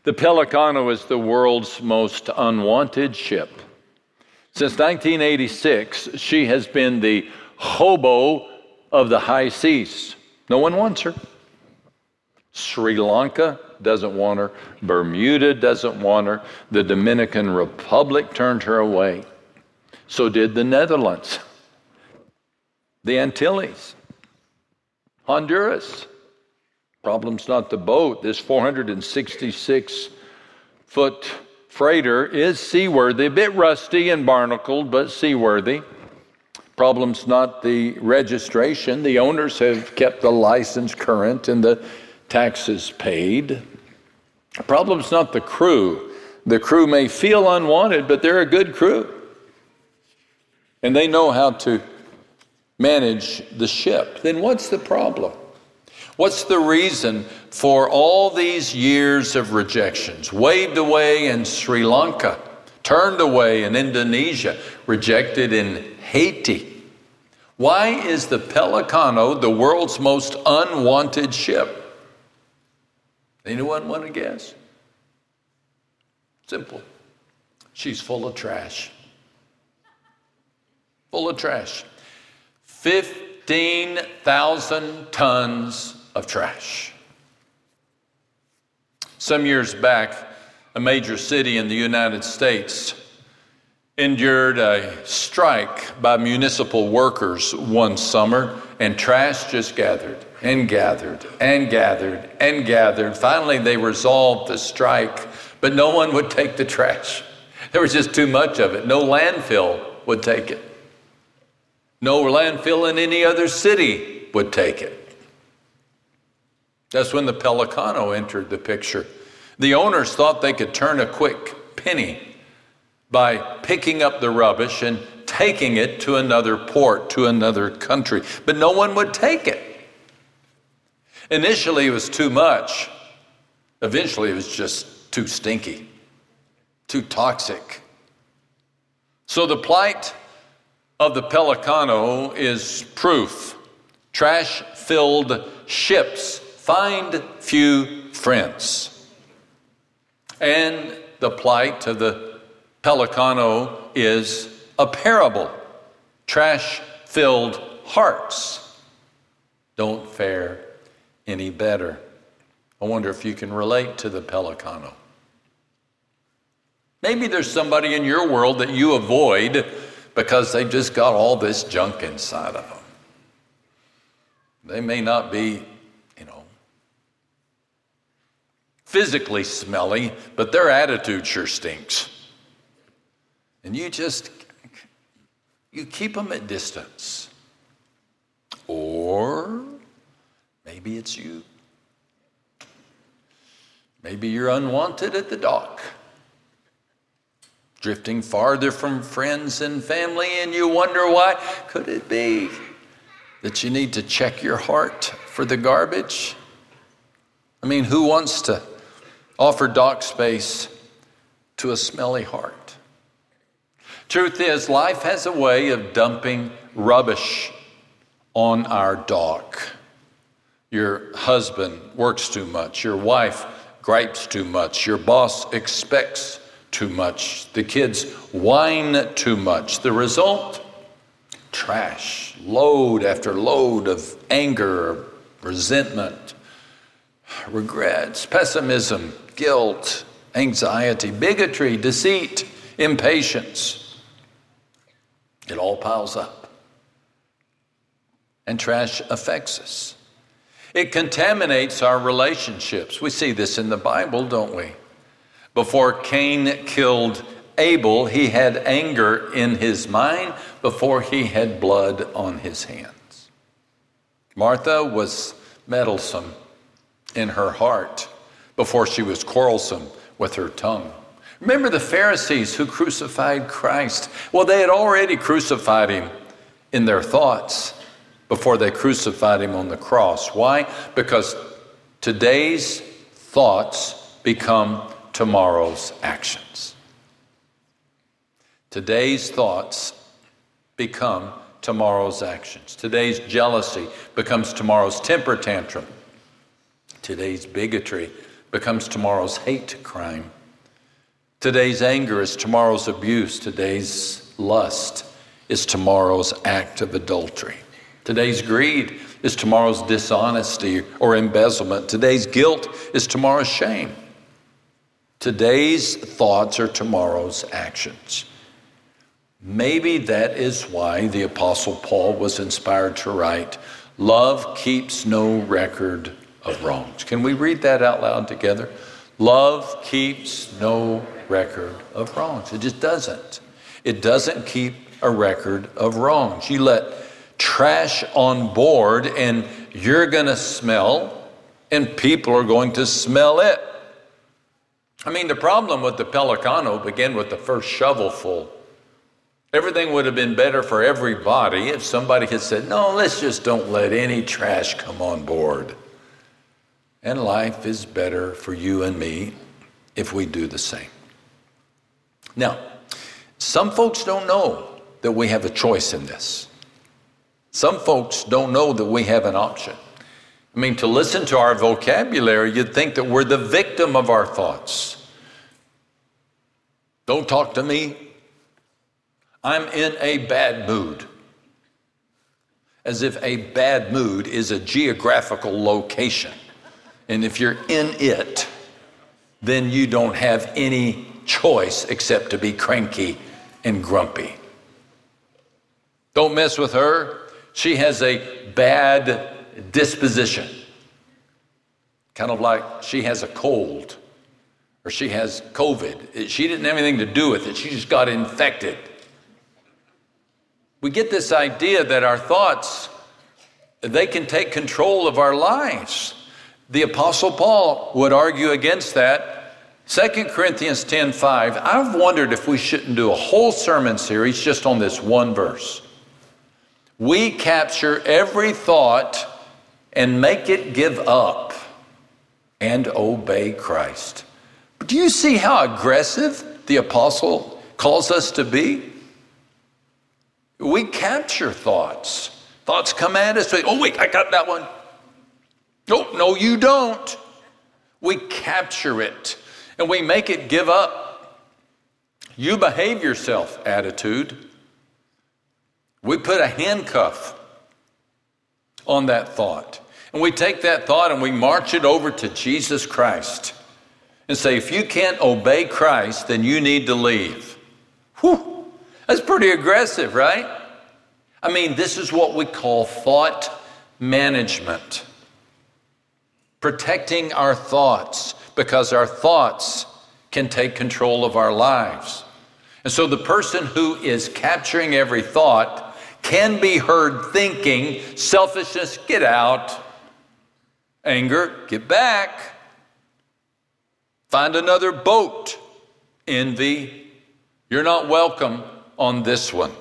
The Pelicano is the world's most unwanted ship. Since 1986, she has been the hobo of the high seas. No one wants her. Sri Lanka doesn't want her. Bermuda doesn't want her. The Dominican Republic turned her away. So did the Netherlands, the Antilles, Honduras. Problem's not the boat. This 466-foot freighter is seaworthy, a bit rusty and barnacled, but seaworthy. Problem's not the registration. The owners have kept the license current and the taxes paid. Problem's not the crew. The crew may feel unwanted, but they're a good crew. And they know how to manage the ship. Then what's the problem? What's the reason for all these years of rejections? Waved away in Sri Lanka, turned away in Indonesia, rejected in Haiti. Why is the Pelicano the world's most unwanted ship? Anyone want to guess? Simple. She's full of trash. Full of trash. 15,000 tons of trash. Some years back, a major city in the United States endured a strike by municipal workers one summer, and trash just gathered and gathered and gathered and gathered. Finally, they resolved the strike, but no one would take the trash. There was just too much of it. No landfill would take it. No landfill in any other city would take it. That's when the Pelicano entered the picture. The owners thought they could turn a quick penny by picking up the rubbish and taking it to another port, to another country. But no one would take it. Initially, it was too much. Eventually, it was just too stinky, too toxic. So the plight of the Pelicano is proof. Trash-filled ships find few friends. And the plight of the Pelicano is a parable. Trash-filled hearts don't fare any better. I wonder if you can relate to the Pelicano. Maybe there's somebody in your world that you avoid because they just got all this junk inside of them. They may not be, physically smelly, but their attitude sure stinks. And you keep them at distance. Or maybe it's you. Maybe you're unwanted at the dock, drifting farther from friends and family, and you wonder why. Could it be that you need to check your heart for the garbage? I mean, who wants to offer dock space to a smelly heart? Truth is, life has a way of dumping rubbish on our dock. Your husband works too much. Your wife gripes too much. Your boss expects too much. The kids whine too much. The result? Trash. Load after load of anger, resentment, regrets, pessimism, guilt, anxiety, bigotry, deceit, impatience. It all piles up. And trash affects us. It contaminates our relationships. We see this in the Bible, don't we? Before Cain killed Abel, he had anger in his mind before he had blood on his hands. Martha was meddlesome in her heart before she was quarrelsome with her tongue. Remember the Pharisees who crucified Christ? Well, they had already crucified him in their thoughts before they crucified him on the cross. Why? Because today's thoughts become tomorrow's actions. Today's thoughts become tomorrow's actions. Today's jealousy becomes tomorrow's temper tantrum. Today's bigotry becomes tomorrow's hate crime. Today's anger is tomorrow's abuse. Today's lust is tomorrow's act of adultery. Today's greed is tomorrow's dishonesty or embezzlement. Today's guilt is tomorrow's shame. Today's thoughts are tomorrow's actions. Maybe that is why the Apostle Paul was inspired to write, "Love keeps no record of wrongs." Can we read that out loud together? Love keeps no record of wrongs. It just doesn't. It doesn't keep a record of wrongs. You let trash on board and you're going to smell, and people are going to smell it. I mean, the problem with the Pelicano began with the first shovelful. Everything would have been better for everybody if somebody had said, "No, let's just don't let any trash come on board." And life is better for you and me if we do the same. Now, some folks don't know that we have a choice in this. Some folks don't know that we have an option. I mean, to listen to our vocabulary, you'd think that we're the victim of our thoughts. Don't talk to me. I'm in a bad mood. As if a bad mood is a geographical location. And if you're in it, then you don't have any choice except to be cranky and grumpy. Don't mess with her. She has a bad disposition. Kind of like she has a cold or she has COVID. She didn't have anything to do with it. She just got infected. We get this idea that our thoughts, they can take control of our lives. The Apostle Paul would argue against that. 2 Corinthians 10:5. I've wondered if we shouldn't do a whole sermon series just on this one verse. We capture every thought and make it give up and obey Christ. But do you see how aggressive the apostle calls us to be? We capture thoughts. Thoughts come at us. Oh, wait, I got that one. No, you don't. We capture it and we make it give up. You behave yourself attitude. We put a handcuff on that thought. And we take that thought and we march it over to Jesus Christ and say, if you can't obey Christ, then you need to leave. Whew, that's pretty aggressive, right? I mean, this is what we call thought management. Protecting our thoughts, because our thoughts can take control of our lives. And so the person who is capturing every thought can be heard thinking, selfishness, get out. Anger, get back. Find another boat. Envy, you're not welcome on this one.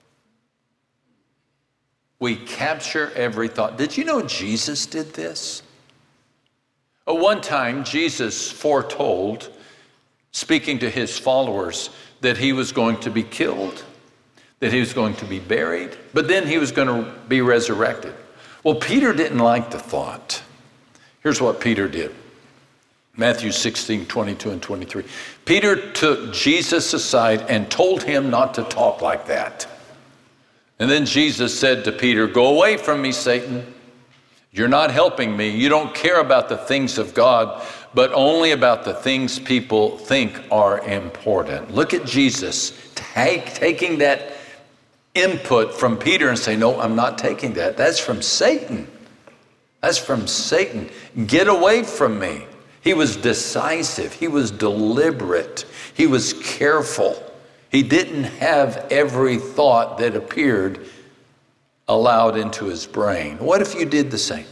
We capture every thought. Did you know Jesus did this? One time, Jesus foretold, speaking to his followers, that he was going to be killed, that he was going to be buried, but then he was going to be resurrected. Well, Peter didn't like the thought. Here's what Peter did. Matthew 16:22-23. Peter took Jesus aside and told him not to talk like that. And then Jesus said to Peter, "Go away from me, Satan. You're not helping me. You don't care about the things of God, but only about the things people think are important." Look at Jesus taking that input from Peter and say, "No, I'm not taking that. That's from Satan. That's from Satan. Get away from me." He was decisive. He was deliberate. He was careful. He didn't have every thought that appeared allowed into his brain. What if you did the same?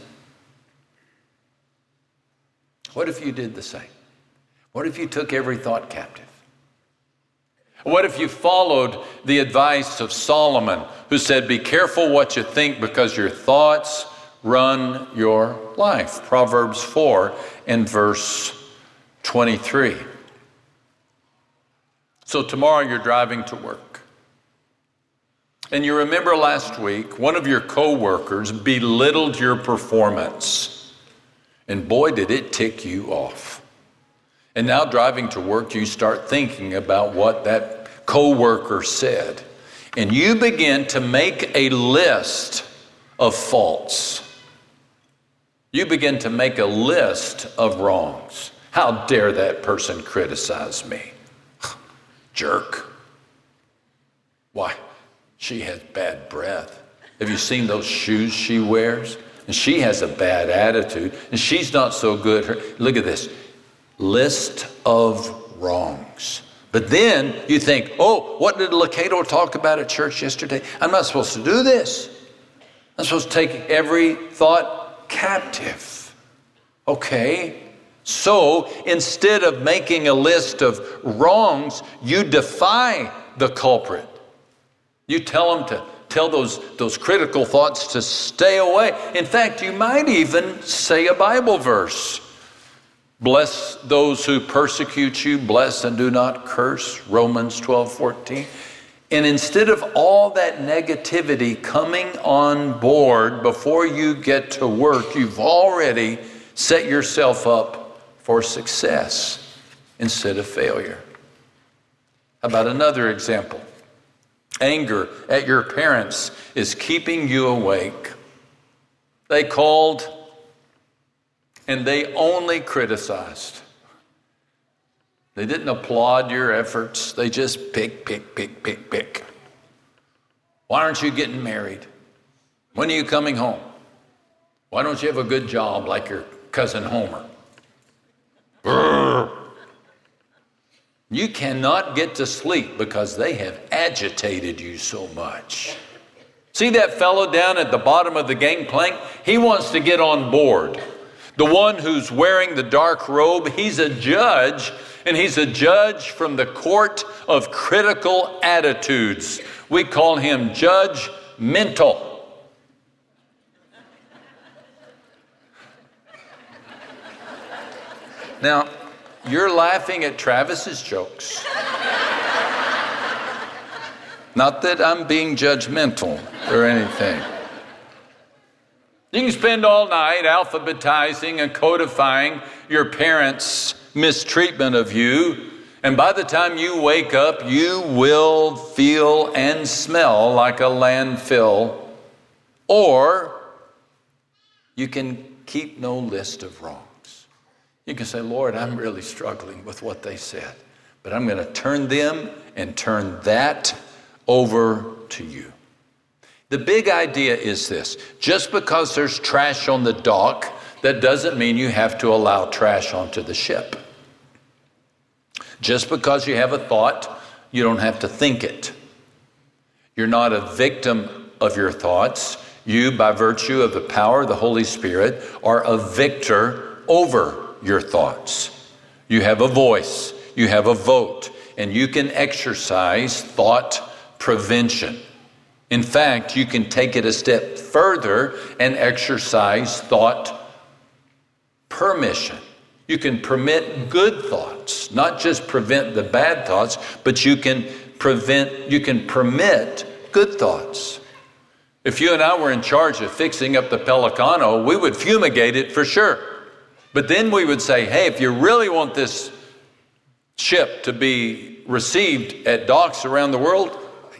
What if you did the same? What if you took every thought captive? What if you followed the advice of Solomon, who said, "Be careful what you think, because your thoughts run your life." Proverbs 4 and verse 23. So tomorrow you're driving to work. And you remember last week, one of your coworkers belittled your performance. And boy, did it tick you off. And now driving to work, you start thinking about what that coworker said. And you begin to make a list of faults. You begin to make a list of wrongs. How dare that person criticize me? Jerk. Why? She has bad breath. Have you seen those shoes she wears? And she has a bad attitude. And she's not so good. Look at this. List of wrongs. But then you think, oh, what did Locato talk about at church yesterday? I'm not supposed to do this. I'm supposed to take every thought captive. Okay. So instead of making a list of wrongs, you defy the culprit. You tell those critical thoughts to stay away. In fact, you might even say a Bible verse. Bless those who persecute you, bless and do not curse, Romans 12:14. And instead of all that negativity coming on board before you get to work, you've already set yourself up for success instead of failure. How about another example? Anger at your parents is keeping you awake. They called and they only criticized. They didn't applaud your efforts. They just pick. Why aren't you getting married? When are you coming home? Why don't you have a good job like your cousin Homer? Brrr. You cannot get to sleep because they have agitated you so much. See that fellow down at the bottom of the gangplank? He wants to get on board. The one who's wearing the dark robe, he's a judge, and he's a judge from the court of critical attitudes. We call him Judge Mental. Now, you're laughing at Travis's jokes. Not that I'm being judgmental or anything. You can spend all night alphabetizing and codifying your parents' mistreatment of you, and by the time you wake up, you will feel and smell like a landfill. Or you can keep no list of wrongs. You can say, Lord, I'm really struggling with what they said, but I'm going to turn them and turn that over to you. The big idea is this: just because there's trash on the dock, that doesn't mean you have to allow trash onto the ship. Just because you have a thought, you don't have to think it. You're not a victim of your thoughts. You, by virtue of the power of the Holy Spirit, are a victor over your thoughts. You have a voice, you have a vote, and you can exercise thought prevention. In fact, you can take it a step further and exercise thought permission. You can permit good thoughts, not just prevent the bad thoughts, but you can permit good thoughts. If you and I were in charge of fixing up the Pelicano, we would fumigate it for sure. But then we would say, hey, if you really want this ship to be received at docks around the world,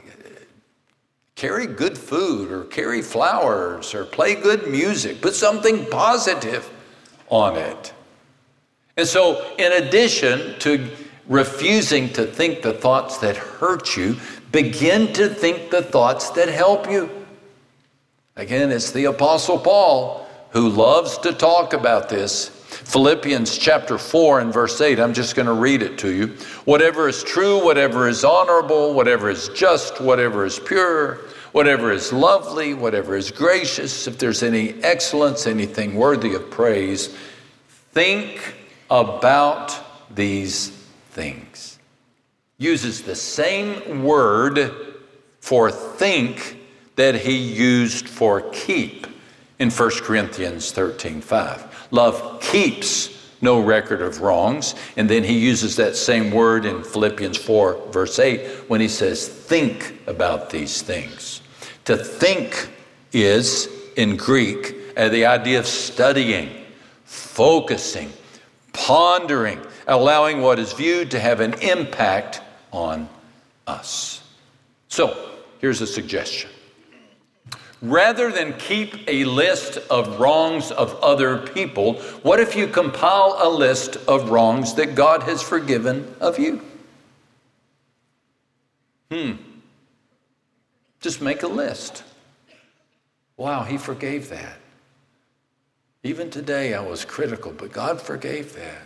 carry good food or carry flowers or play good music. Put something positive on it. And so in addition to refusing to think the thoughts that hurt you, begin to think the thoughts that help you. Again, it's the Apostle Paul who loves to talk about this. Philippians chapter 4 and verse 8, I'm just going to read it to you. Whatever is true, whatever is honorable, whatever is just, whatever is pure, whatever is lovely, whatever is gracious, if there's any excellence, anything worthy of praise, think about these things. Uses the same word for think that he used for keep in 1 Corinthians 13:5. Love keeps no record of wrongs. And then he uses that same word in Philippians 4 verse 8 when he says, think about these things. To think is, in Greek, the idea of studying, focusing, pondering, allowing what is viewed to have an impact on us. So, here's a suggestion. Rather than keep a list of wrongs of other people, what if you compile a list of wrongs that God has forgiven of you? Just make a list. Wow, he forgave that. Even today I was critical, but God forgave that.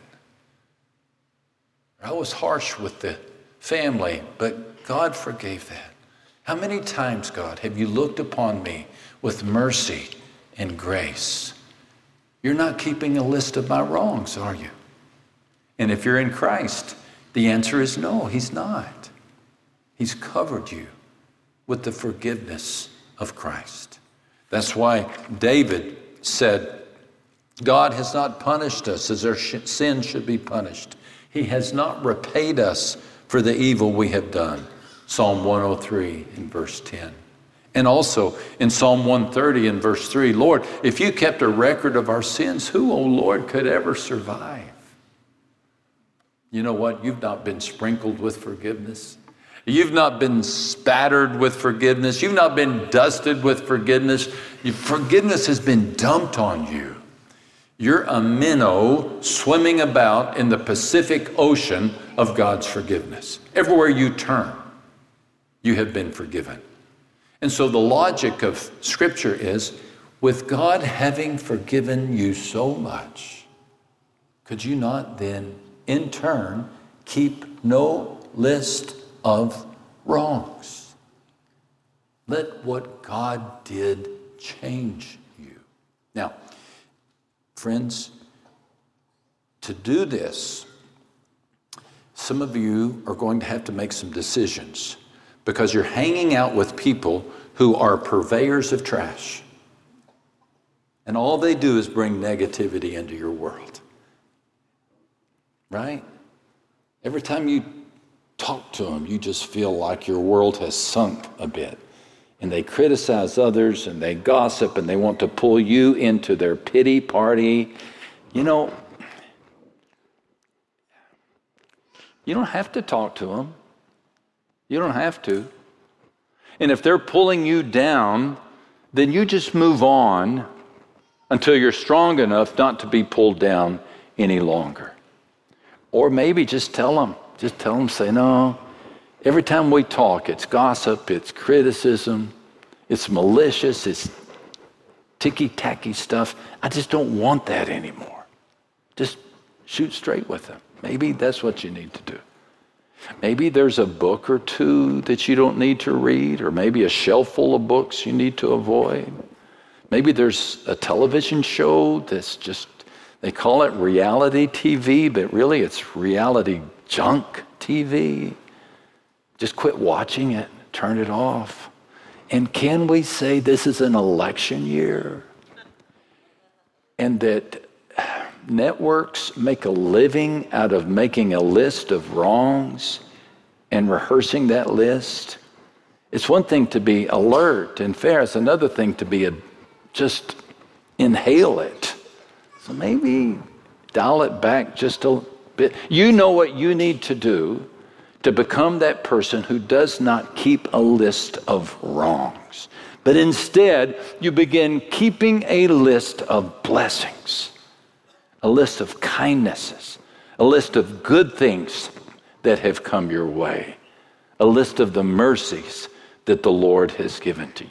I was harsh with the family, but God forgave that. How many times, God, have you looked upon me with mercy and grace? You're not keeping a list of my wrongs, are you? And if you're in Christ, the answer is no, he's not. He's covered you with the forgiveness of Christ. That's why David said, God has not punished us as our sin should be punished. He has not repaid us for the evil we have done. Psalm 103 in verse 10. And also in Psalm 130 in verse 3, Lord, if you kept a record of our sins, who, O Lord, could ever survive? You know what? You've not been sprinkled with forgiveness. You've not been spattered with forgiveness. You've not been dusted with forgiveness. Forgiveness has been dumped on you. You're a minnow swimming about in the Pacific Ocean of God's forgiveness. Everywhere you turn, you have been forgiven. And so the logic of Scripture is, with God having forgiven you so much, could you not then, in turn, keep no list of wrongs? Let what God did change you. Now, friends, to do this, some of you are going to have to make some decisions because you're hanging out with people who are purveyors of trash. And all they do is bring negativity into your world. Right? Every time you talk to them, you just feel like your world has sunk a bit. And they criticize others and they gossip and they want to pull you into their pity party. You know, you don't have to talk to them. You don't have to. And if they're pulling you down, then you just move on until you're strong enough not to be pulled down any longer. Or maybe just tell them, say, no, every time we talk, it's gossip, it's criticism, it's malicious, it's ticky-tacky stuff. I just don't want that anymore. Just shoot straight with them. Maybe that's what you need to do. Maybe there's a book or two that you don't need to read, or maybe a shelf full of books you need to avoid. Maybe there's a television show that's just, they call it reality TV, but really it's reality junk TV. Just quit watching it, turn it off. And can we say this is an election year? And that networks make a living out of making a list of wrongs and rehearsing that list? It's one thing to be alert and fair. It's another thing to be just inhale it. So maybe dial it back just a bit. You know what you need to do to become that person who does not keep a list of wrongs, but instead you begin keeping a list of blessings, a list of kindnesses, a list of good things that have come your way, a list of the mercies that the Lord has given to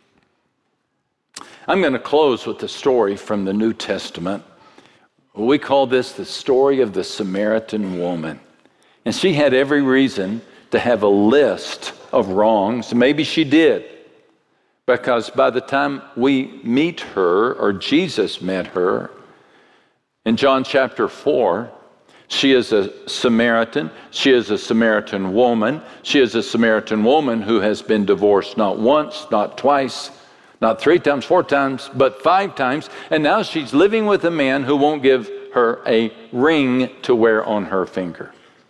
you. I'm going to close with a story from the New Testament. We call this the story of the Samaritan woman. And she had every reason to have a list of wrongs. Maybe she did, because by the time we meet her, or Jesus met her, in John chapter 4, she is a Samaritan. She is a Samaritan woman. She is a Samaritan woman who has been divorced not once, not twice, not 3 times, 4 times, but 5 times. And now she's living with a man who won't give her a ring to wear on her finger.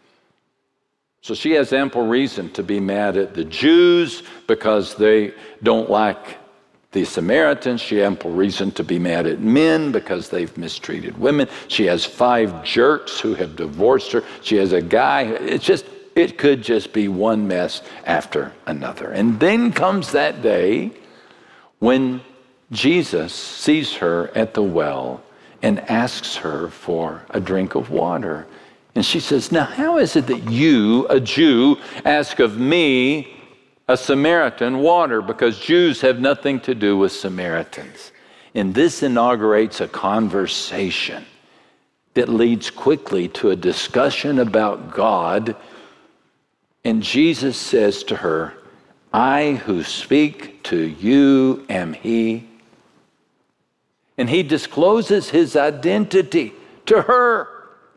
So she has ample reason to be mad at the Jews because they don't like the Samaritans. She has ample reason to be mad at men because they've mistreated women. She has 5 jerks who have divorced her. She has a guy. It could just be one mess after another. And then comes that day when Jesus sees her at the well and asks her for a drink of water. And she says, now how is it that you, a Jew, ask of me, a Samaritan, water? Because Jews have nothing to do with Samaritans. And this inaugurates a conversation that leads quickly to a discussion about God. And Jesus says to her, I who speak to you am he. And he discloses his identity to her.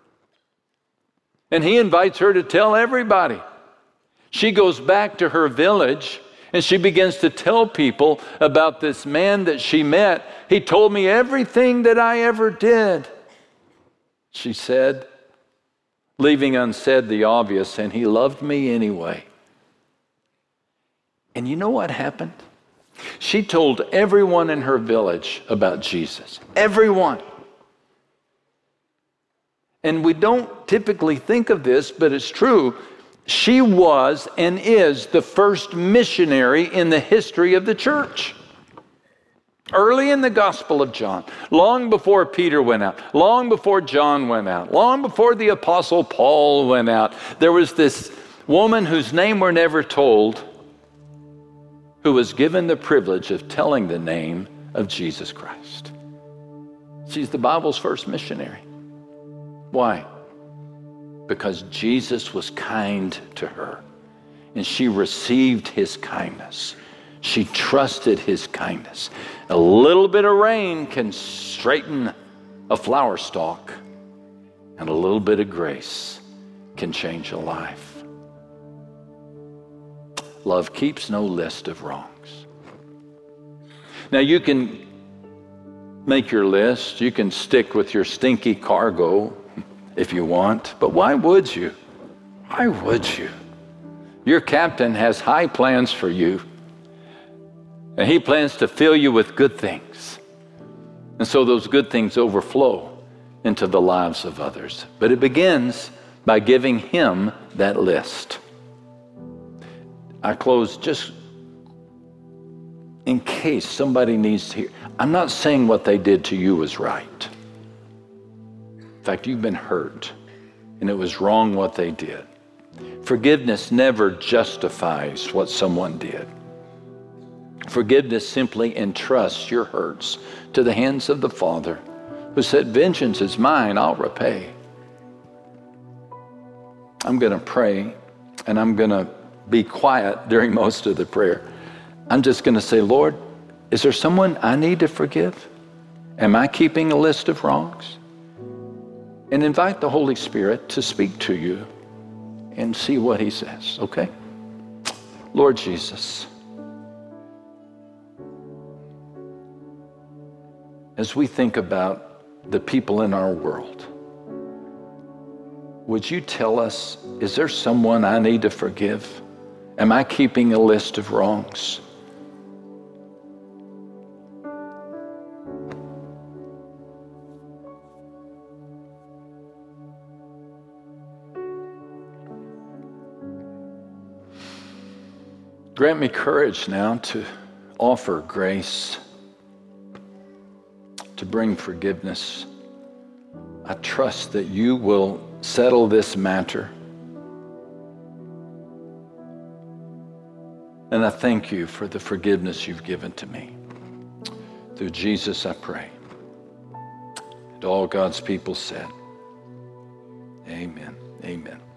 And he invites her to tell everybody. She goes back to her village and she begins to tell people about this man that she met. He told me everything that I ever did, she said, leaving unsaid the obvious, and he loved me anyway. And you know what happened? She told everyone in her village about Jesus. Everyone. And we don't typically think of this, but it's true. She was and is the first missionary in the history of the church. Early in the Gospel of John, long before Peter went out, long before John went out, long before the Apostle Paul went out, there was this woman whose name we're never told, who was given the privilege of telling the name of Jesus Christ. She's the Bible's first missionary. Why? Because Jesus was kind to her, and she received his kindness. She trusted his kindness. A little bit of rain can straighten a flower stalk, and a little bit of grace can change a life. Love keeps no list of wrongs. Now you can make your list. You can stick with your stinky cargo if you want, but why would you? Why would you? Your captain has high plans for you, and he plans to fill you with good things. And so those good things overflow into the lives of others. But it begins by giving him that list. I close just in case somebody needs to hear. I'm not saying what they did to you was right. In fact, you've been hurt, and it was wrong what they did. Forgiveness never justifies what someone did. Forgiveness simply entrusts your hurts to the hands of the Father, who said, vengeance is mine, I'll repay. I'm going to pray, and I'm going to be quiet during most of the prayer. I'm just going to say, Lord, is there someone I need to forgive? Am I keeping a list of wrongs? And invite the Holy Spirit to speak to you and see what he says, okay? Lord Jesus, as we think about the people in our world, would you tell us, is there someone I need to forgive? Am I keeping a list of wrongs? Grant me courage now to offer grace, to bring forgiveness. I trust that you will settle this matter. And I thank you for the forgiveness you've given to me. Through Jesus I pray. And all God's people said, amen, amen.